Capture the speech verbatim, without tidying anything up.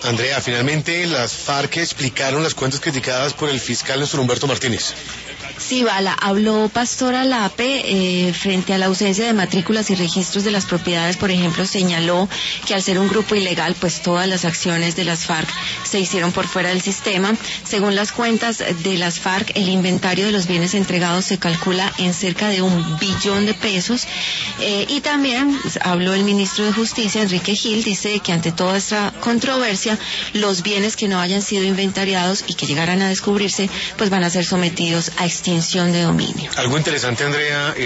Andrea, finalmente las FARC explicaron las cuentas criticadas por el fiscal Néstor Humberto Martínez. Sí, Bala, habló Pastora Lape eh, frente a la ausencia de matrículas y registros de las propiedades. Por ejemplo, señaló que al ser un grupo ilegal, pues todas las acciones de las FARC se hicieron por fuera del sistema. Según las cuentas de las FARC, el inventario de los bienes entregados se calcula en cerca de un billón de pesos. Eh, y también habló el ministro de Justicia, Enrique Gil, dice que ante toda esta controversia, los bienes que no hayan sido inventariados y que llegaran a descubrirse, pues van a ser sometidos a extinción de dominio. Algo interesante, Andrea.